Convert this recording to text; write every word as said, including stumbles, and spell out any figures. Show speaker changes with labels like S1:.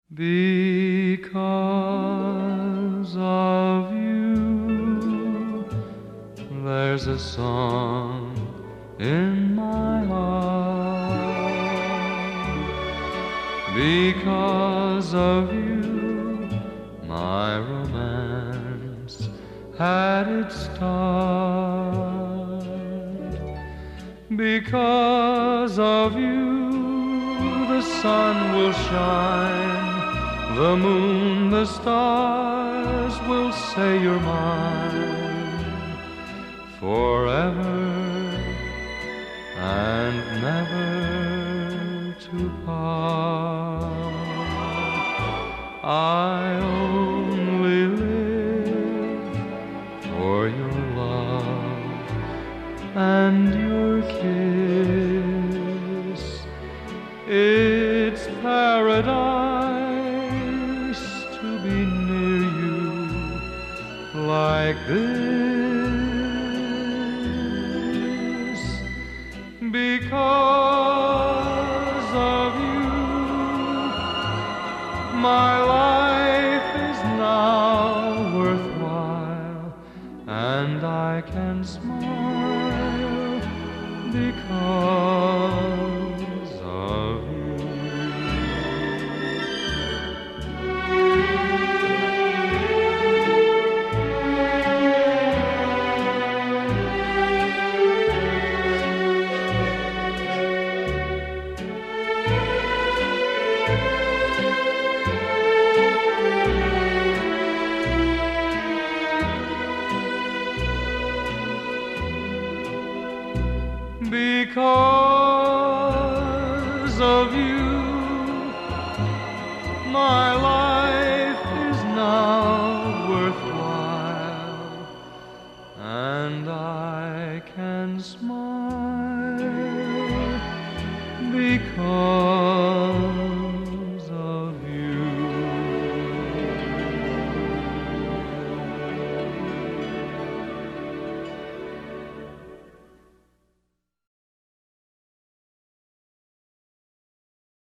S1: Because of you, there's a song in my heart. Because of you, my romance had its start. Because of you, the sun will shine, the moon, the stars will say you're mine forever and never to part. I only live for your love and your kiss. It's paradise to be near you like this. Because of you, my life is now worthwhile, and I can smile because of you. Because of you, my life is now worthwhile, and I can smile because